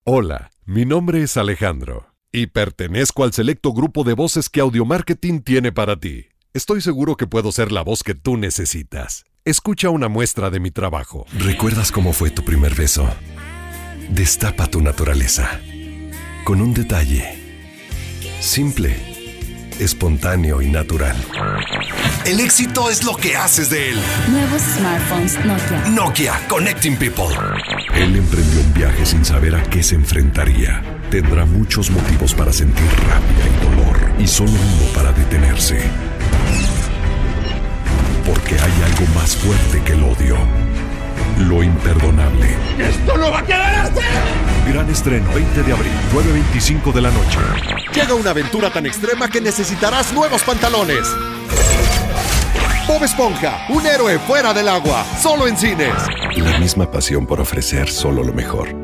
Hola, mi nombre es Alejandro y pertenezco al selecto grupo de voces que Audio Marketing tiene para ti. Estoy seguro que puedo ser la voz que tú necesitas. Escucha una muestra de mi trabajo. ¿Recuerdas cómo fue tu primer beso? Destapa tu naturaleza. Con un detalle. Simple, espontáneo y natural. El éxito es lo que haces de él. Nuevos smartphones Nokia. Nokia, Connecting People. Él emprendió un viaje sin saber a qué se enfrentaría. Tendrá muchos motivos para sentir rabia y dolor, y solo uno para detenerse. Porque hay algo más fuerte que el odio. Lo imperdonable. ¡Esto no va a quedar así! Gran estreno, 20 de abril, 9:25 de la noche. Llega una aventura tan extrema que necesitarás nuevos pantalones. Bob Esponja, un héroe fuera del agua, solo en cines. La misma pasión por ofrecer solo lo mejor.